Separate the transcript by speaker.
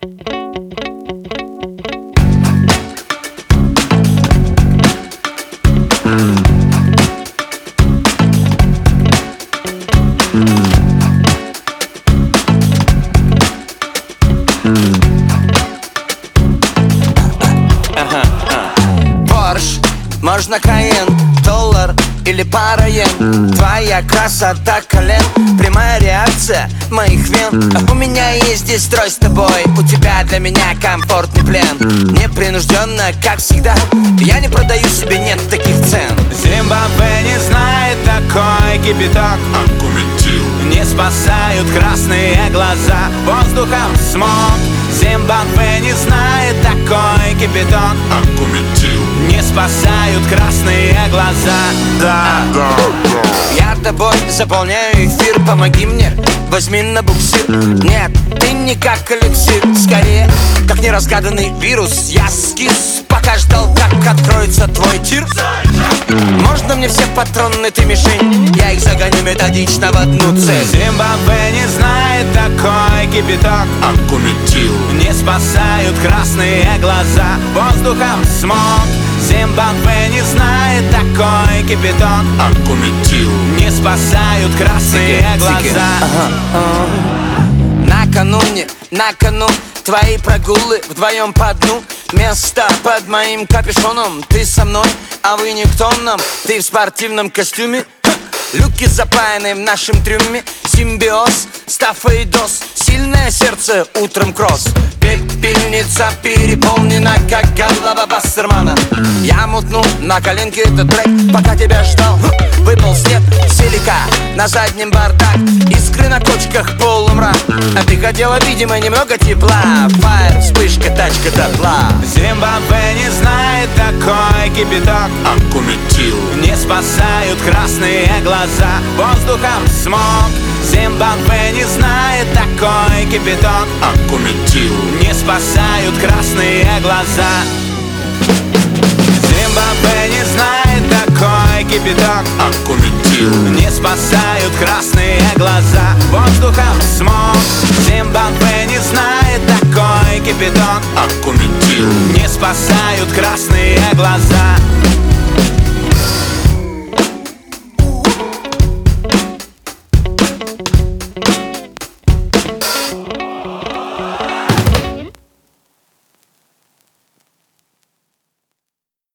Speaker 1: Порш, можно Каен, доллар или пара йен. Твоя красота колен, прямая реакция моих вен. У меня есть здесь строй с тобой, у тебя для меня комфортный плен. Непринужденно, как всегда, я не продаю себе, нет таких цен.
Speaker 2: Зимбабве не знает такой кипяток. Не спасают красные глаза, воздухом смог. Зимбабве не знает такой кипяток. Не спасают красные глаза. Да.
Speaker 1: Я тобой заполняю эфир, помоги мне, возьми на буксир. Нет, ты не как эликсир, скорее как неразгаданный вирус. Я скис, пока ждал, как откроется твой тир. Можно мне все патроны, ты мишень, я их загоню методично в одну цель.
Speaker 2: Зимбабве не знает такой кипяток. Не спасают красные глаза, воздухом смог. Зимбабве не знает такой кипяток. Не спасают красные глаза.
Speaker 1: На кону твои прогулы вдвоем по дну. Место под моим капюшоном. Ты со мной, а вы никто нам. Ты в спортивном костюме, люки запаяны в нашем трюме. Симбиоз, стафа и доз. Сильное сердце, утром кросс. Пепельница переполнена, как голова Бастермана. Я мутнул на коленке этот трек, пока тебя ждал. Выпал снег, селика, на заднем бардак. Искры на кочках, полумрак. А ты хотела, видимо, немного тепла. Фаер, вспышка, тачка дотла.
Speaker 2: Зимбабве не знает такой кипяток. Не спасают красные глаза, воздухом смог. Зимбабве не знает такой кипяток. Не спасают красные глаза. Зимбабве не знает такой кипяток. Не спасают красные глаза, воздухом смог. Зимбабве не знает такой кипяток. Не спасают красные глаза.